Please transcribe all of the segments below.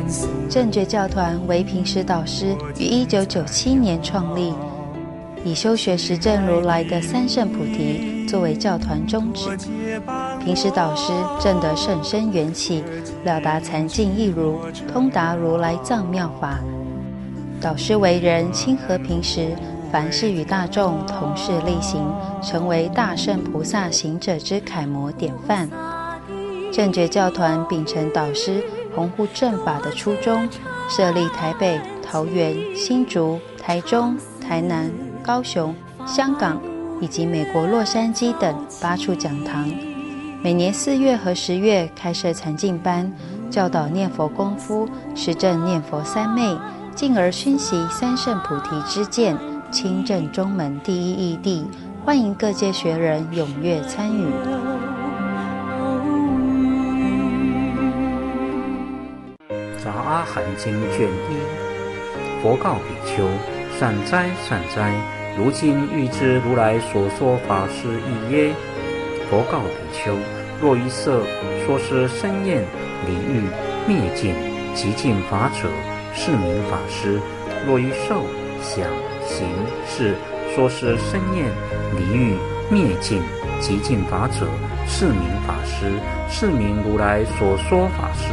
正觉教团为平时导师于1997年创立，以修学实证如来的三圣菩提作为教团宗旨。平时导师证得甚深缘起，了达禅境义如，通达如来藏妙法。导师为人亲和平时，凡事与大众同事力行，成为大圣菩萨行者之楷模典范。正觉教团秉承导师弘护正法的初衷，设立台北、桃园、新竹、台中、台南、高雄、香港以及美国洛杉矶等8处讲堂，每年4月和10月开设禅境班，教导念佛功夫，实证念佛三昧，进而熏习三圣菩提之见，亲证中门第一义谛，欢迎各界学人踊跃参与。 杂阿含经卷1，佛告比丘：善哉善哉，如今欲知如来所说法是义耶？佛告比丘：若于色说是身厌离欲灭尽极尽法者，是名法师；若于受想行识说是身厌离欲灭尽极尽法者，是名法师，是名如来所说法师。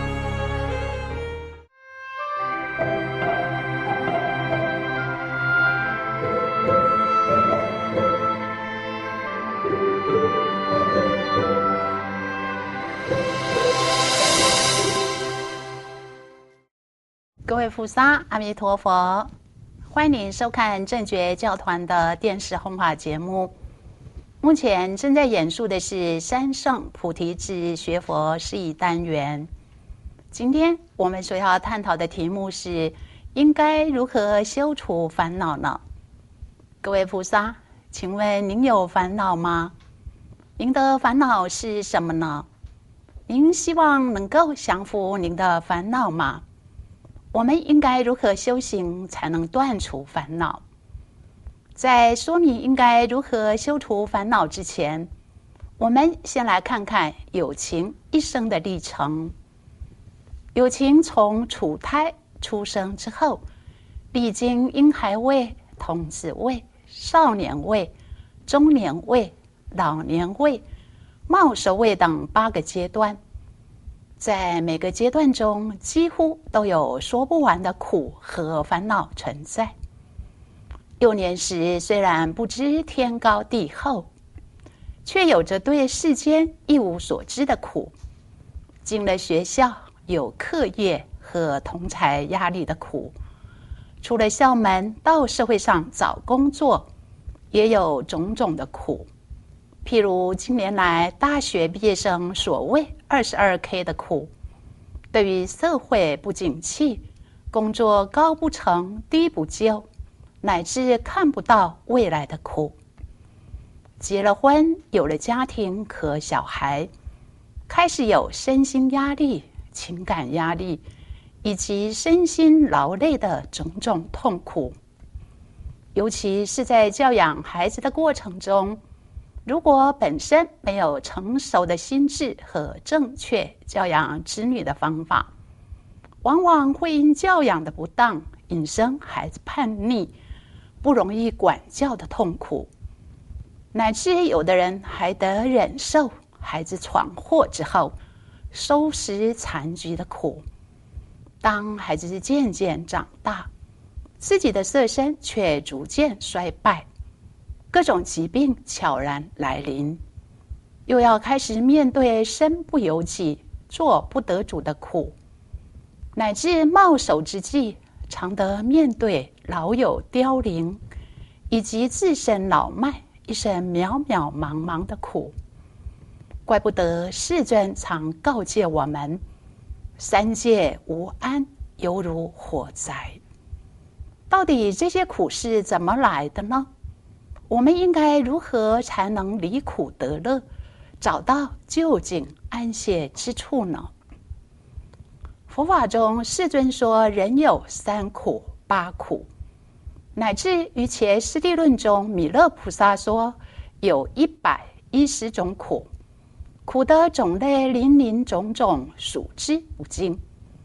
各位菩萨，阿弥陀佛！欢迎您收看正觉教团的电视弘法节目。目前正在演述的是三圣菩提智学佛事宜单元。今天我们所要探讨的题目是：应该如何修除烦恼呢？各位菩萨，请问您有烦恼吗？您的烦恼是什么呢？您希望能够降服您的烦恼吗？我们应该如何修行才能断除烦恼？在说明应该如何修除烦恼之前，我们先来看看有情一生的历程。有情从处胎出生之后，历经婴孩位、童子位、少年位、中年位、老年位、茂熟位等8个阶段。在每个阶段中，几乎都有说不完的苦和烦恼存在。幼年时虽然不知天高地厚，却有着对世间一无所知的苦。进了学校，有课业和同侪压力的苦；出了校门，到社会上找工作，也有种种的苦。譬如近年来大学毕业生所谓22K 的苦，对于社会不景气、工作高不成低不就，乃至看不到未来的苦。结了婚，有了家庭和小孩，开始有身心压力、情感压力以及身心劳累的种种痛苦。尤其是在教养孩子的过程中，如果本身没有成熟的心智和正确教养子女的方法，往往会因教养的不当，引生孩子叛逆、不容易管教的痛苦，乃至有的人还得忍受孩子闯祸之后收拾残局的苦。当孩子渐渐长大，自己的色身却逐渐衰败，各种疾病悄然来临，又要开始面对身不由己、做不得主的苦，乃至冒守之际，常得面对老友凋零，以及自身老迈、一生渺渺茫茫的苦。怪不得世尊常告诫我们：三界无安，犹如火灾。到底这些苦是怎么来的呢？我们应该如何才能离苦得乐，找到究竟安歇之处呢？佛法中世尊说人有3苦8苦，乃至于前师地论中弥勒菩萨说有110种苦，苦的种类林林种种，数之不尽。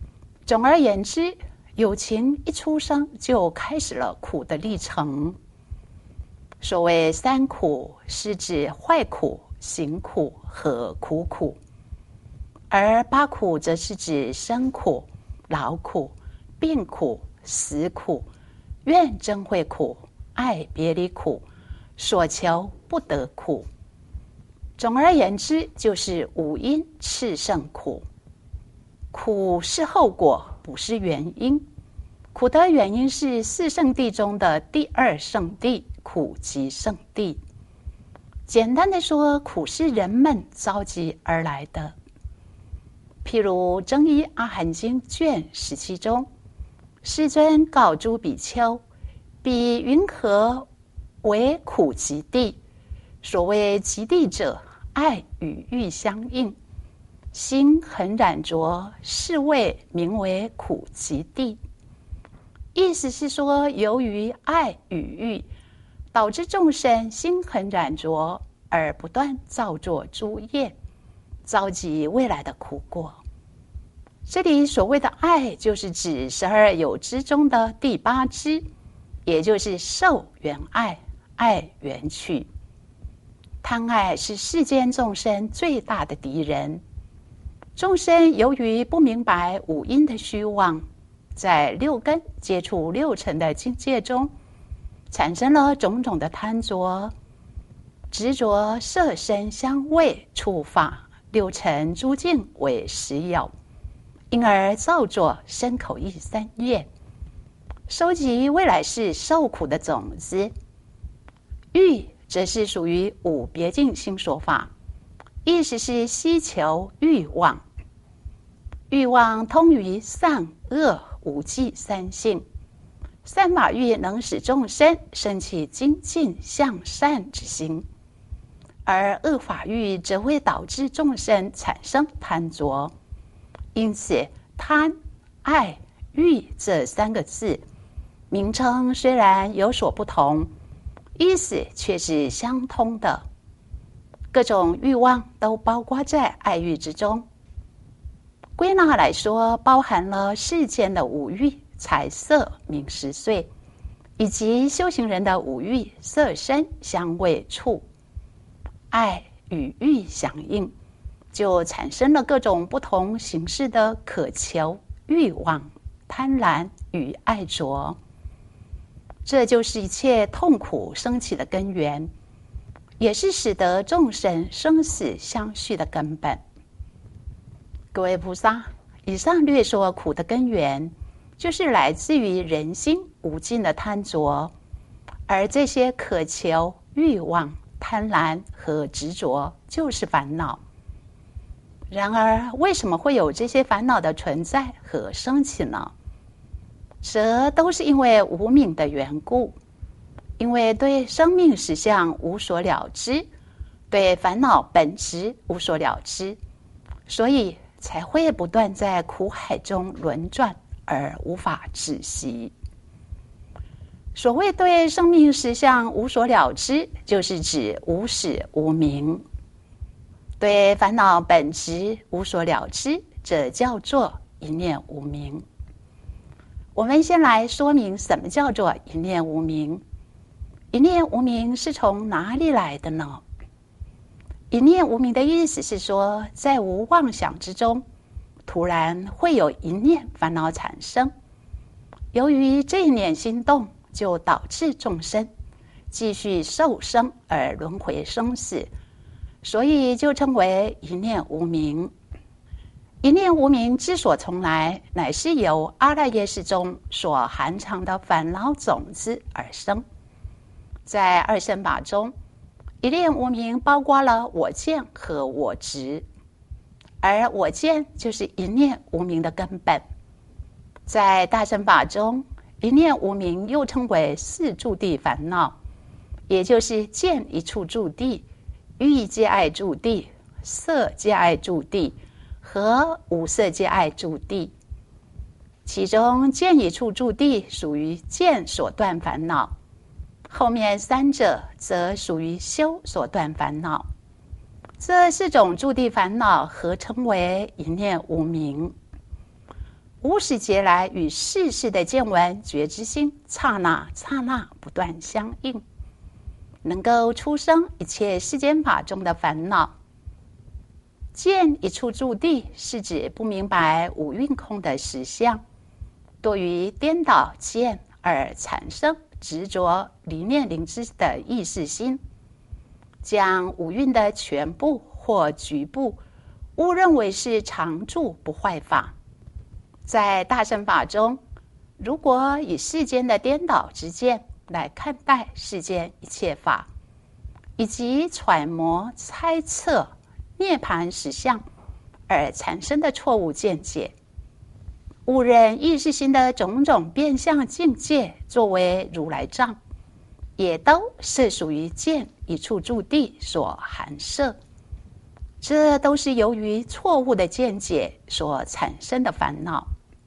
总而言之，有情一出生就开始了苦的历程。所谓三苦，是指坏苦、行苦和苦苦；而八苦则是指生苦、老苦、病苦、死苦、怨憎会苦、爱别离苦、所求不得苦。总而言之，就是五阴炽盛苦。苦是后果，不是原因。苦的原因是四圣谛中的第二圣谛，苦集圣谛。简单的说，苦是人们召集而来的。譬如《增一阿含经》卷17中，世尊告诸比丘：彼云何为苦集谛？所谓集谛者，爱与欲相应，心很染着，是谓名为苦集谛。意思是说，由于爱与欲，导致众生心很染着，而不断造作诸业，召集未来的苦果。这里所谓的爱，就是指12有支中的第8支，也就是受缘爱，爱缘去。贪爱是世间众生最大的敌人。众生由于不明白五阴的虚妄，在六根接触六尘的境界中，产生了种种的贪着，执着色声香味触法六尘诸境为实有，因而造作身口意三业，收集未来世受苦的种子。欲则是属于五别境心所法，意思是希求欲望。欲望通于善恶无记三性，善法欲能使众生生起精进向善之心，而恶法欲则会导致众生产生贪着。因此，贪、爱、欲这3个字，名称虽然有所不同，意思却是相通的。各种欲望都包括在爱欲之中。归纳来说，包含了世间的五欲，财色名食睡，以及修行人的五欲，色声香味触。爱与欲相应，就产生了各种不同形式的渴求、欲望、贪婪与爱着。这就是一切痛苦升起的根源，也是使得众生生死相续的根本。各位菩萨，以上略说苦的根源，就是来自于人心无尽的贪着，而这些渴求、欲望、贪婪和执着就是烦恼。然而，为什么会有这些烦恼的存在和升起呢？这都是因为无明的缘故，因为对生命实相无所了知，对烦恼本质无所了知，所以才会不断在苦海中轮转而无法止息。所谓对生命实相无所了知，就是指无始无明。对烦恼本质无所了知，这叫做一念无明。我们先来说明什么叫做一念无明。一念无明是从哪里来的呢？一念无明的意思是说，在无妄想之中，突然会有一念烦恼产生，由于这一念心动，就导致众生继续受生而轮回生死，所以就称为一念无明。一念无明之所从来，乃是由阿赖耶识中所含藏的烦恼种子而生。在二乘法中，一念无明包括了我见和我执，而我见就是一念无明的根本。在大乘法中，一念无明又称为四住地烦恼，也就是见一处住地、欲界爱住地、色界爱住地和无色界爱住地。其中见一处住地属于见所断烦恼，后面三者则属于修所断烦恼。这四种住地烦恼合称为一念无明。 无始劫来与世事的见闻觉知心，刹那刹那不断相应，能够出生一切世间法中的烦恼。见一处住地，是指不明白五蕴空的实相，多于颠倒见而产生执着离念灵知的意识心，将五蕴的全部或局部误认为是常住不坏法。在大乘法中，如果以世间的颠倒之见来看待世间一切法，以及揣摩猜测涅槃实相而产生的错误见解，误认意识心的种种变相境界作为如来藏，也都是属于见一处住地所含摄。这都是由于错误的见解所产生的烦恼。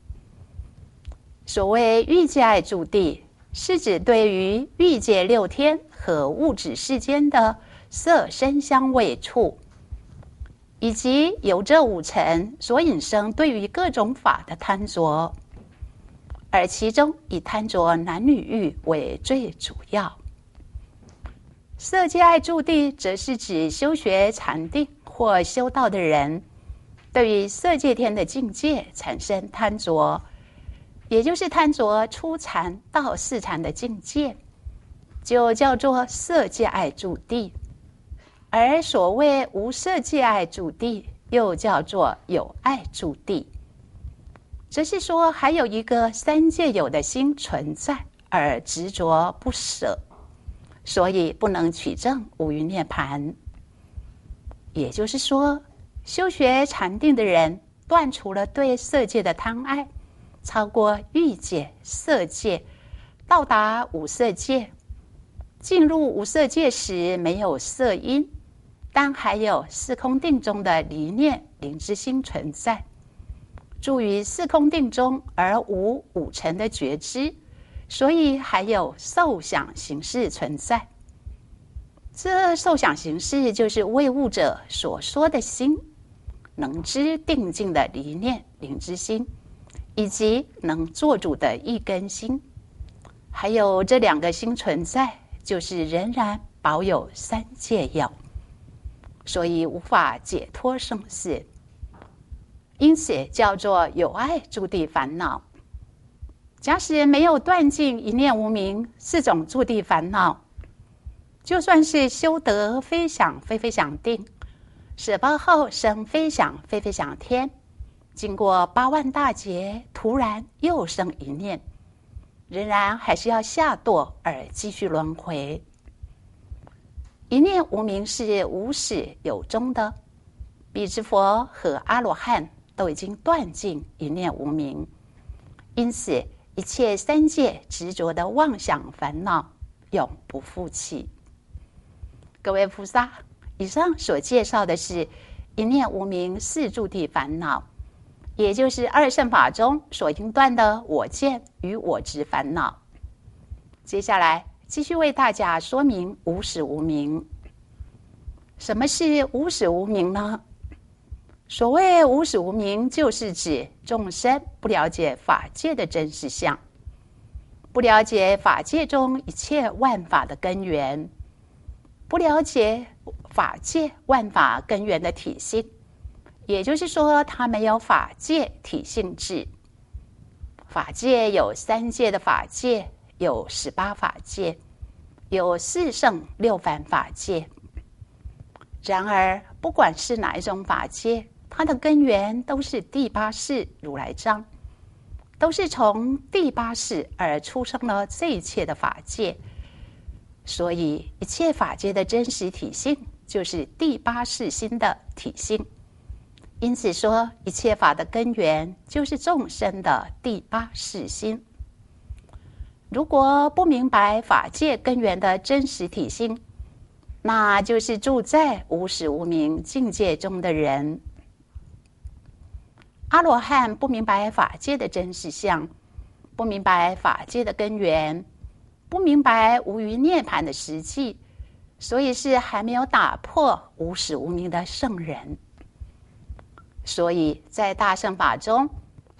所谓欲界爱住地，是指对于欲界六天和物质世间的色声香味触，以及由这五尘所引生对于各种法的贪着，而其中以贪着男女欲为最主要。色界爱住地则是指修学禅定或修道的人对于色界天的境界产生贪着，也就是贪着初禅到四禅的境界，就叫做色界爱住地。而所谓无色界爱住地，又叫做有爱住地，则是说还有一个三界有的心存在而执着不舍，所以不能取证无余涅槃。也就是说，修学禅定的人断除了对色界的贪爱，超过欲界、色界，到达无色界。进入无色界时没有色因，但还有四空定中的离念灵知心存在，住于四空定中而无五尘的觉知，所以还有受想行识存在。这受想行识就是为悟者所说的心，能知定境的离念灵知心，以及能做主的一根心。还有这两个心存在，就是仍然保有三界有，所以无法解脱生死，因此叫做有爱住地烦恼。假使没有断尽一念无明四种住地烦恼，就算是修得非想非非想定，舍报后生非想非非想天，经过8万大劫，突然又生一念，仍然还是要下堕而继续轮回。一念无明是无始有终的，彼之佛和阿罗汉都已经断尽一念无明，因此一切三界执着的妄想烦恼永不复起。各位菩萨，以上所介绍的是一念无明四住地烦恼，也就是二乘法中所应断的我见与我执烦恼。接下来继续为大家说明无始无明。什么是无始无明呢？所谓无始无明，就是指众生不了解法界的真实相，不了解法界中一切万法的根源，不了解法界万法根源的体性，也就是说，它没有法界体性智。法界有三界的法界，有18法界，有4圣6凡法界。然而，不管是哪一种法界，它的根源都是第8世如来藏，都是从第8世而出生了这一切的法界。所以，一切法界的真实体性就是第8世心的体性。因此说，一切法的根源就是众生的第8世心。如果不明白法界根源的真实体性，那就是住在无始无明境界中的人。阿罗汉不明白法界的真实相，不明白法界的根源，不明白无余涅槃的实际，所以是还没有打破无始无明的圣人。所以在大乘法中，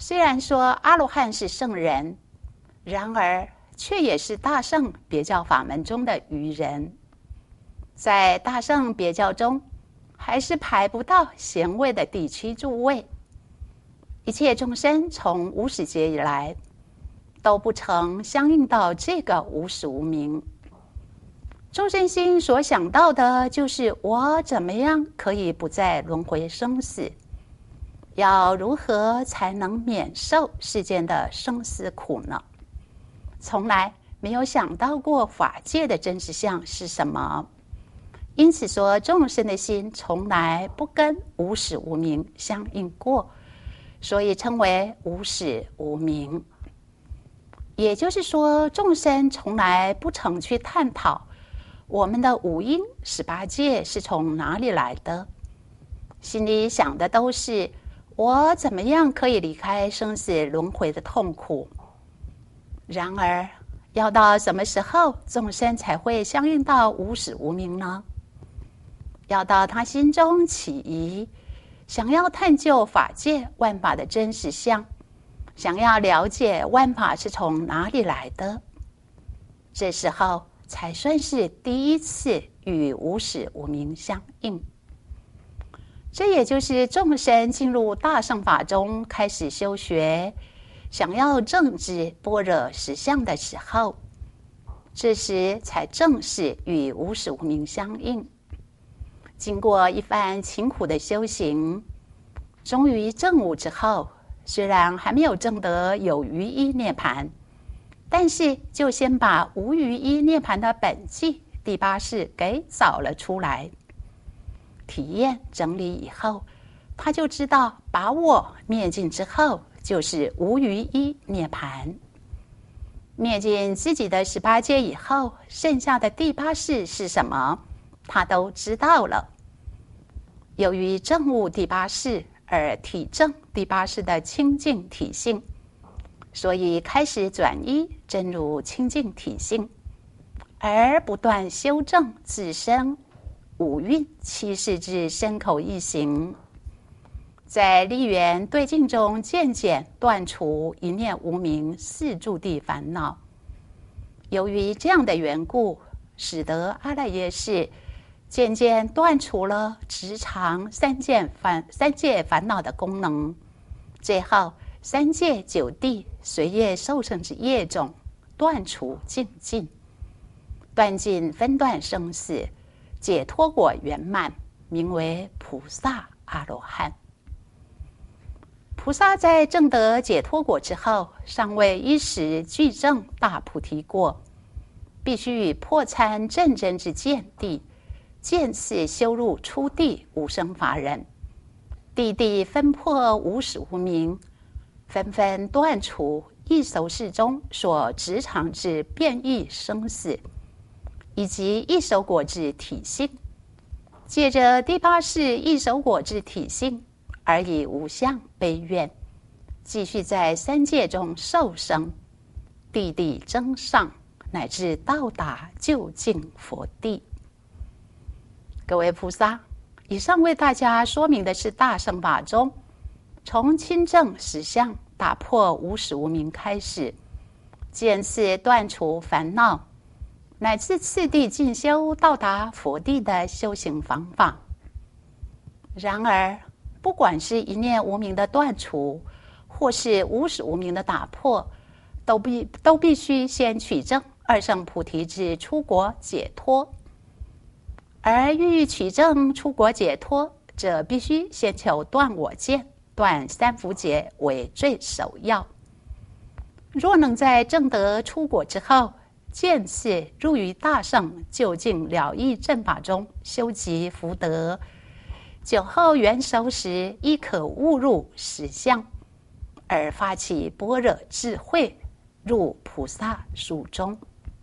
虽然说阿罗汉是圣人，然而却也是大乘别教法门中的愚人。在大乘别教中，还是排不到贤位的第7诸位。一切众生从无始劫以来，都不曾相应到这个无始无明。众生心所想到的就是我怎么样可以不再轮回生死，要如何才能免受世间的生死苦呢？从来没有想到过法界的真实相是什么。因此说，众生的心从来不跟无始无明相应过，所以称为无始无明。也就是说，众生从来不曾去探讨我们的五阴18界是从哪里来的，心里想的都是我怎么样可以离开生死轮回的痛苦。然而，要到什么时候众生才会相应到无始无明呢？要到他心中起疑，想要探究法界万法的真实相，想要了解万法是从哪里来的，这时候才算是第一次与无始无明相应。这也就是众生进入大乘法中开始修学，想要证知般若实相的时候，这时才正式与无始无明相应。经过一番勤苦的修行，终于证悟之后，虽然还没有证得有余一涅盘，但是就先把无余一涅盘的本纪第8世给找了出来，体验整理以后，他就知道把我灭尽之后就是无余一涅盘。灭尽自己的18界以后，剩下的第8世是什么，他都知道了。由于证悟第8世而体证第8世的清净体性，所以开始转依真如清净体性，而不断修正自身五蕴7世之身口意行，在立缘对境中渐渐断除一念无明4诸地烦恼。由于这样的缘故，使得阿赖耶识渐渐断除了执常三界烦恼的功能，最后3界9地随业受生之业种断除净尽，断尽分段生死，解脱果圆满，名为菩萨阿罗汉。菩萨在证得解脱果之后，尚未一时具证大菩提果，必须以破参正真之见地，见次修入初地无生法忍，地地分破无始无明，纷纷断除异熟世中所执常之变异生死，以及异熟果之体性，借着第8世异熟果之体性，而以无相悲愿，继续在3界中受生，地地增上，乃至到达究竟佛地。各位菩萨，以上为大家说明的是大乘法中从亲证实相打破无始无明开始，渐次断除烦恼，乃至次第进修到达佛地的修行方法。然而，不管是一念无明的断除，或是无始无明的打破，都必须先取证二乘菩提之出国解脱。而欲取证出国解脱，则必须先求断我见、断三伏劫为最首要。若能在证得出国之后，渐次入于大乘究竟了义正法中修集福德，久后圆熟时，亦可悟入实相，而发起般若智慧，入菩萨树中。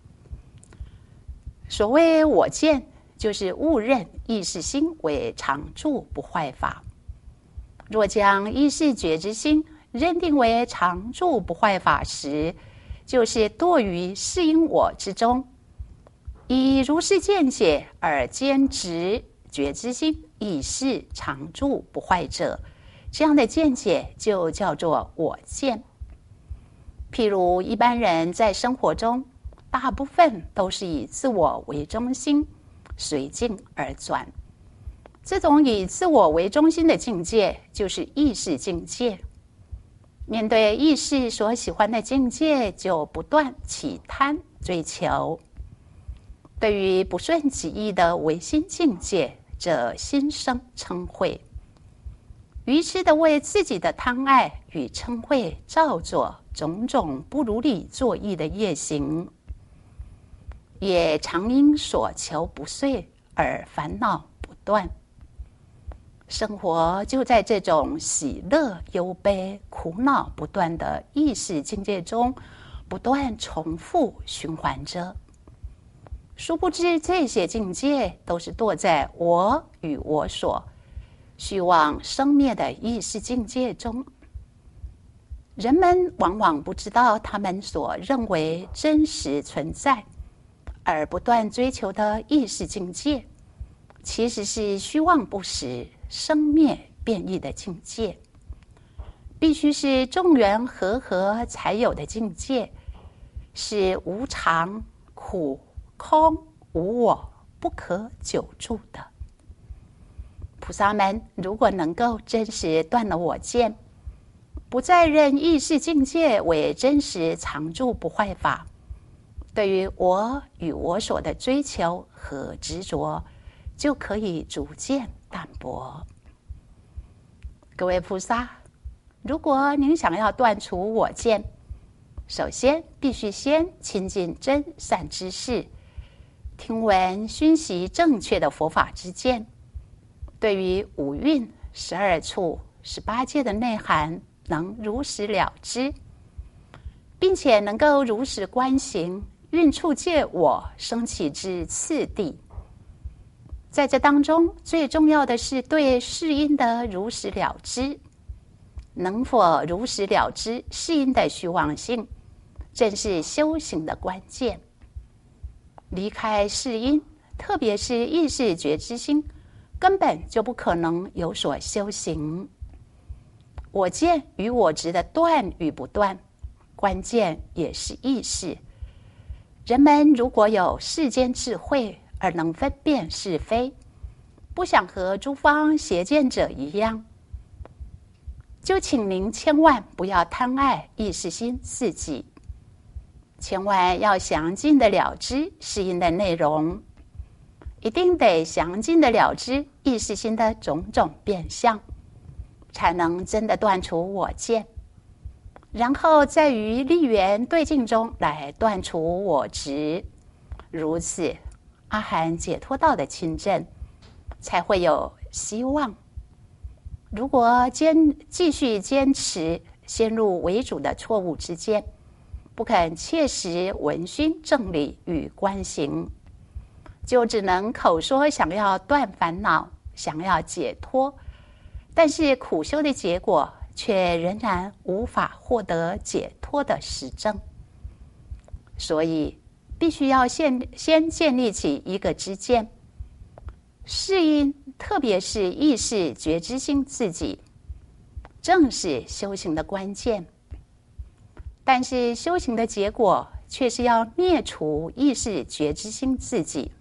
所谓我见，就是误认意识心为常住不坏法。若将意识觉知心认定为常住不坏法时，就是堕于是因我之中，以如是见解而坚执觉知心亦是常住不坏者， 这样的见解就叫做我见。譬如一般人在生活中，大部分都是以自我为中心，随境而转。这种以自我为中心的境界，就是意识境界。面对意识所喜欢的境界，就不断起贪追求。对于不顺己意的唯心境界，则心生嗔恚，愚痴地为自己的贪爱与嗔恚造作种种不如理作意的业行，也常因所求不遂而烦恼不断。生活就在这种喜乐忧悲、苦恼不断的意识境界中不断重复循环着。殊不知这些境界都是堕在我与我所虚妄生灭的意识境界中。人们往往不知道他们所认为真实存在而不断追求的意识境界，其实是虚妄不实、生灭变异的境界，必须是众缘和合才有的境界，是无常、苦、空、无我，不可久住的。菩萨们如果能够真实断了我见，不再认意识境界为真实常住不坏法，对于我与我所的追求和执着，就可以逐渐淡薄。各位菩萨，如果您想要断除我见，首先必须先亲近真善知识，听闻熏习正确的佛法之见，对于五蕴、12处、18界的内涵能如实了知，并且能够如实观行蕴处界我升起之次第。在这当中，最重要的是对世因的如实了知。能否如实了知世因的虚妄性，正是修行的关键。离开世因，特别是意识觉知心，根本就不可能有所修行。我见与我执的断与不断，关键也是意识。人们如果有世间智慧，而能分辨是非，不想和诸方邪见者一样，就请您千万不要贪爱意识心自己，千万要详尽的了知世因的内容，一定得详尽的了知意识心的种种变相，才能真的断除我见，然后再于立缘对境中来断除我执。如此，阿含解脱道的亲证才会有希望。如果继续坚持先入为主的错误之见，不肯切实闻熏正理与观行，就只能口说想要断烦恼，想要解脱，但是苦修的结果却仍然无法获得解脱的实证。所以必须要先建立起一个知见，世因特别是意识觉知心自己，正是修行的关键。但是修行的结果却是要灭除意识觉知心自己，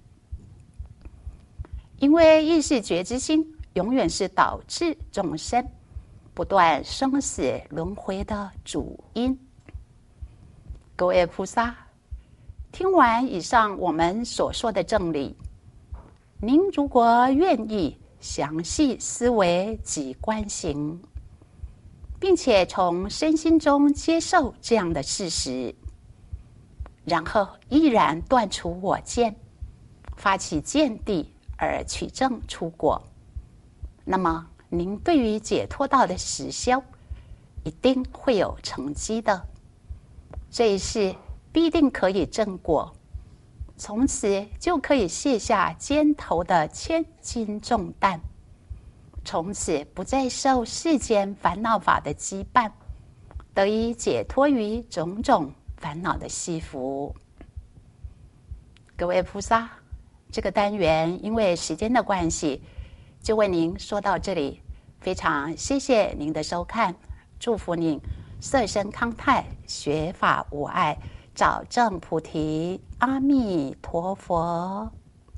因为意识觉知心永远是导致众生不断生死轮回的主因。各位菩萨，听完以上我们所说的正理，您如果愿意详细思维及观行，并且从身心中接受这样的事实，然后依然断除我见，发起见地而取证出果，那么您对于解脱道的实修一定会有成绩的。这一世必定可以正果，从此就可以卸下肩头的千斤重担，从此不再受世间烦恼法的羁绊，得以解脱于种种烦恼的系缚。各位菩萨，这个单元因为时间的关系，就为您说到这里。 非常谢谢您的收看，祝福您色身康泰，学法无碍，找正菩提。阿弥陀佛。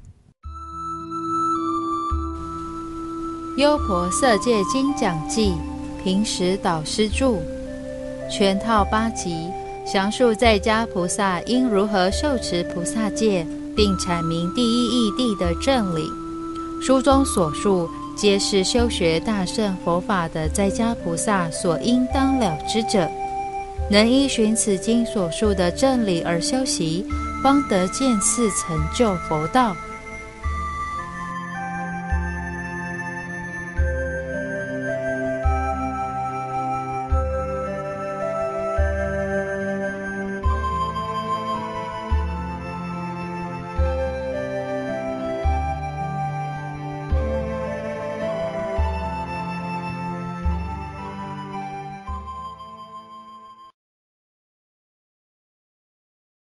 优婆塞戒经讲记，平时导师著，全套8集，详述在家菩萨应如何受持菩萨戒，并阐明第一义谛的正理。书中所述，皆是修学大乘佛法的在家菩萨所应当了知者，能依循此经所述的正理而修习，方得见次成就佛道。